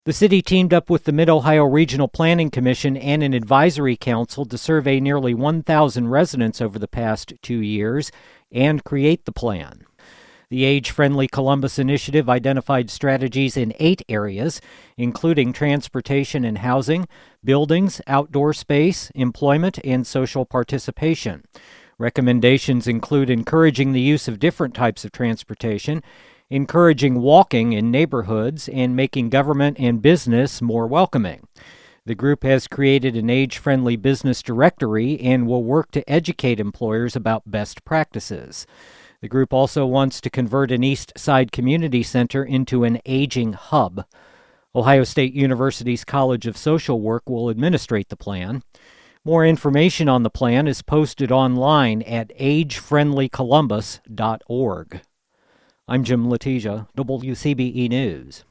The city teamed up with the Mid-Ohio Regional Planning Commission and an advisory council to survey nearly 1,000 residents over the past 2 years and create the plan. The Age-Friendly Columbus initiative identified strategies in 8 areas, including transportation and housing, buildings, outdoor space, employment, and social participation. Recommendations include encouraging the use of different types of transportation, encouraging walking in neighborhoods, and making government and business more welcoming. The group has created an age-friendly business directory and will work to educate employers about best practices. The group also wants to convert an East Side Community Center into an aging hub. Ohio State University's College of Social Work will administrate the plan. More information on the plan is posted online at agefriendlycolumbus.org. I'm Jim Letizia, WCBE News.